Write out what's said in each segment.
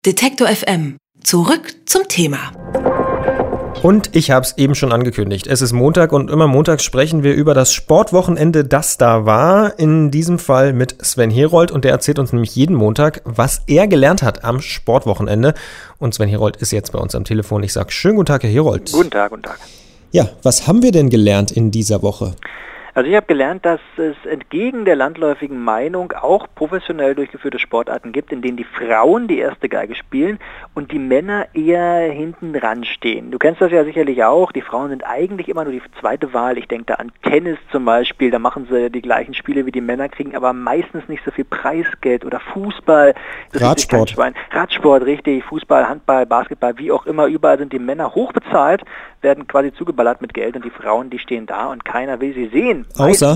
Detektor FM. Zurück zum Thema. Und ich habe es eben schon angekündigt. Es ist Montag und immer montags sprechen wir über das Sportwochenende, das da war. In diesem Fall mit Sven Herold. Und der erzählt uns nämlich jeden Montag, was er gelernt hat am Sportwochenende. Und Sven Herold ist jetzt bei uns am Telefon. Ich sage schönen guten Tag, Herr Herold. Guten Tag, guten Tag. Ja, was haben wir denn gelernt in dieser Woche? Also ich habe gelernt, dass es entgegen der landläufigen Meinung auch professionell durchgeführte Sportarten gibt, in denen die Frauen die erste Geige spielen und die Männer eher hinten ran stehen. Du kennst das ja sicherlich auch, die Frauen sind eigentlich immer nur die zweite Wahl. Ich denke da an Tennis zum Beispiel, da machen sie die gleichen Spiele wie die Männer, kriegen aber meistens nicht so viel Preisgeld. Oder Fußball. Radsport. Radsport, richtig, Fußball, Handball, Basketball, wie auch immer, überall sind die Männer hochbezahlt, werden quasi zugeballert mit Geld und die Frauen, die stehen da und keiner will sie sehen. Außer,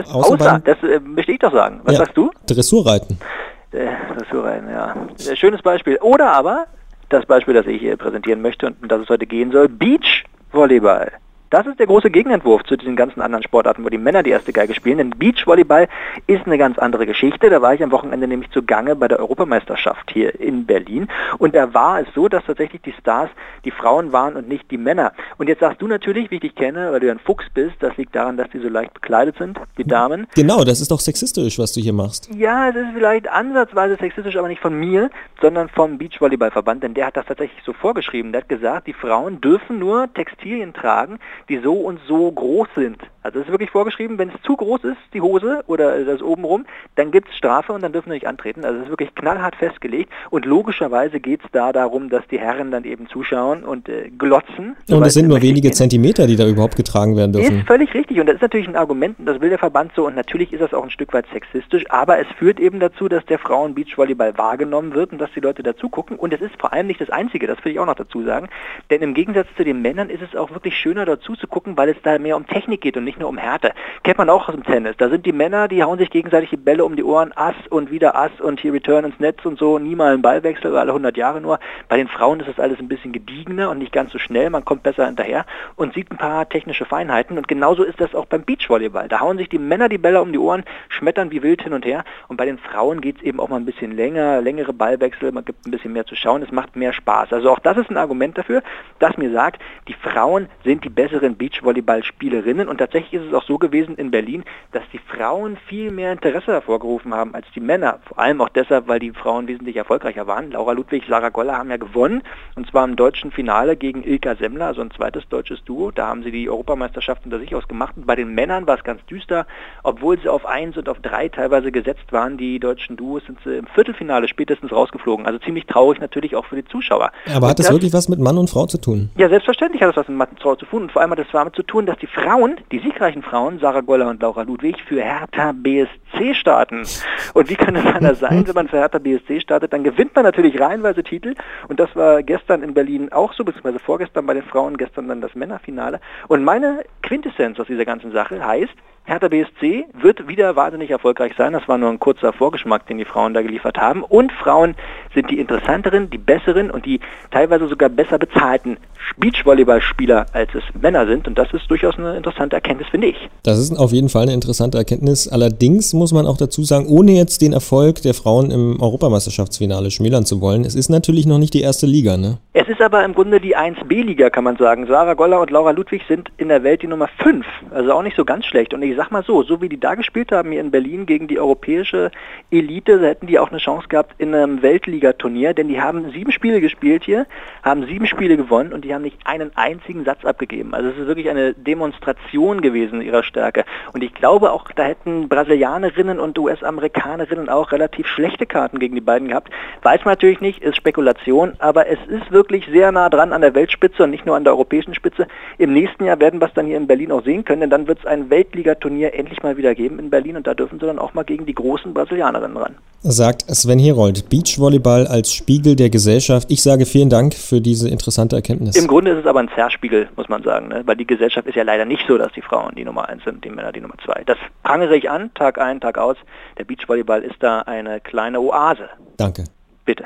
das möchte ich doch sagen. Was sagst du? Dressurreiten. Dressurreiten, ja. Schönes Beispiel. Oder aber das Beispiel, das ich hier präsentieren möchte und um das es heute gehen soll, Beachvolleyball. Das ist der große Gegenentwurf zu diesen ganzen anderen Sportarten, wo die Männer die erste Geige spielen. Denn Beachvolleyball ist eine ganz andere Geschichte. Da war ich am Wochenende nämlich zugange bei der Europameisterschaft hier in Berlin. Und da war es so, dass tatsächlich die Stars die Frauen waren und nicht die Männer. Und jetzt sagst du natürlich, wie ich dich kenne, weil du ja ein Fuchs bist, das liegt daran, dass die so leicht bekleidet sind, die Damen. Genau, das ist doch sexistisch, was du hier machst. Ja, es ist vielleicht ansatzweise sexistisch, aber nicht von mir, sondern vom Beachvolleyballverband. Denn der hat das tatsächlich so vorgeschrieben. Der hat gesagt, die Frauen dürfen nur Textilien tragen, die so und so groß sind. Also es ist wirklich vorgeschrieben, wenn es zu groß ist, die Hose oder das obenrum, dann gibt es Strafe und dann dürfen sie nicht antreten. Also es ist wirklich knallhart festgelegt und logischerweise geht es da darum, dass die Herren dann eben zuschauen und glotzen. Und es sind nur wenige Zentimeter, die da überhaupt getragen werden dürfen. Ist völlig richtig und das ist natürlich ein Argument, das will der Verband so und natürlich ist das auch ein Stück weit sexistisch, aber es führt eben dazu, dass der Frauen-Beachvolleyball wahrgenommen wird und dass die Leute dazu gucken und es ist vor allem nicht das Einzige, das will ich auch noch dazu sagen, denn im Gegensatz zu den Männern ist es auch wirklich schöner dazu zu gucken, weil es da mehr um Technik geht und nicht nur um Härte. Kennt man auch aus dem Tennis. Da sind die Männer, die hauen sich gegenseitig die Bälle um die Ohren, Ass und wieder Ass und hier Return ins Netz und so, nie mal ein Ballwechsel, alle 100 Jahre nur. Bei den Frauen ist das alles ein bisschen gediegener und nicht ganz so schnell, man kommt besser hinterher und sieht ein paar technische Feinheiten und genauso ist das auch beim Beachvolleyball. Da hauen sich die Männer die Bälle um die Ohren, schmettern wie wild hin und her und bei den Frauen geht es eben auch mal ein bisschen längere Ballwechsel, man gibt ein bisschen mehr zu schauen, es macht mehr Spaß. Also auch das ist ein Argument dafür, dass mir sagt, die Frauen sind die besseren Beachvolleyballspielerinnen und tatsächlich ist es auch so gewesen in Berlin, dass die Frauen viel mehr Interesse hervorgerufen haben als die Männer. Vor allem auch deshalb, weil die Frauen wesentlich erfolgreicher waren. Laura Ludwig, Sarah Goller haben ja gewonnen und zwar im deutschen Finale gegen Ilka Semmler, also ein zweites deutsches Duo. Da haben sie die Europameisterschaft unter sich ausgemacht und bei den Männern war es ganz düster. Obwohl sie auf 1 und auf 3 teilweise gesetzt waren, die deutschen Duos, sind sie im Viertelfinale spätestens rausgeflogen. Also ziemlich traurig natürlich auch für die Zuschauer. Aber hat das wirklich was mit Mann und Frau zu tun? Ja, selbstverständlich hat das was mit Mann und Frau zu tun und vor allem hat das damit zu tun, dass die Frauen, die siegreichen Frauen, Sarah Goller und Laura Ludwig, für Hertha BSC starten. Und wie kann es anders sein, wenn man für Hertha BSC startet, dann gewinnt man natürlich reihenweise Titel und das war gestern in Berlin auch so, beziehungsweise vorgestern bei den Frauen, gestern dann das Männerfinale. Und meine Quintessenz aus dieser ganzen Sache heißt, Hertha BSC wird wieder wahnsinnig erfolgreich sein. Das war nur ein kurzer Vorgeschmack, den die Frauen da geliefert haben. Und Frauen sind die interessanteren, die besseren und die teilweise sogar besser bezahlten Beachvolleyballspieler, als es Männer sind. Und das ist durchaus eine interessante Erkenntnis, finde ich. Das ist auf jeden Fall eine interessante Erkenntnis. Allerdings muss man auch dazu sagen, ohne jetzt den Erfolg der Frauen im Europameisterschaftsfinale schmälern zu wollen, es ist natürlich noch nicht die erste Liga, ne? Es ist aber im Grunde die 1B-Liga, kann man sagen. Sarah Goller und Laura Ludwig sind in der Welt die Nummer 5. Also auch nicht so ganz schlecht. Und ich sag mal so wie die da gespielt haben hier in Berlin gegen die europäische Elite, hätten die auch eine Chance gehabt in einem Weltligaturnier, denn die haben 7 Spiele gespielt hier, haben 7 Spiele gewonnen und die haben nicht einen einzigen Satz abgegeben. Also es ist wirklich eine Demonstration gewesen ihrer Stärke. Und ich glaube auch, da hätten Brasilianerinnen und US-Amerikanerinnen auch relativ schlechte Karten gegen die beiden gehabt. Weiß man natürlich nicht, ist Spekulation, aber es ist wirklich sehr nah dran an der Weltspitze und nicht nur an der europäischen Spitze. Im nächsten Jahr werden wir es dann hier in Berlin auch sehen können, denn dann wird es ein Weltligaturnier endlich mal wieder geben in Berlin und da dürfen sie dann auch mal gegen die großen Brasilianerinnen ran. Sagt Sven Herold, Beachvolleyball als Spiegel der Gesellschaft. Ich sage vielen Dank für diese interessante Erkenntnis. Im Grunde ist es aber ein Zerspiegel, muss man sagen, ne? Weil die Gesellschaft ist ja leider nicht so, dass die Frauen die Nummer 1 sind, die Männer die Nummer 2. Das prangere ich an, Tag ein, Tag aus. Der Beachvolleyball ist da eine kleine Oase. Danke. Bitte.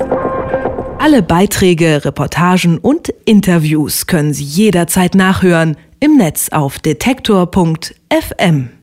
Alle Beiträge, Reportagen und Interviews können Sie jederzeit nachhören im Netz auf detektor.fm.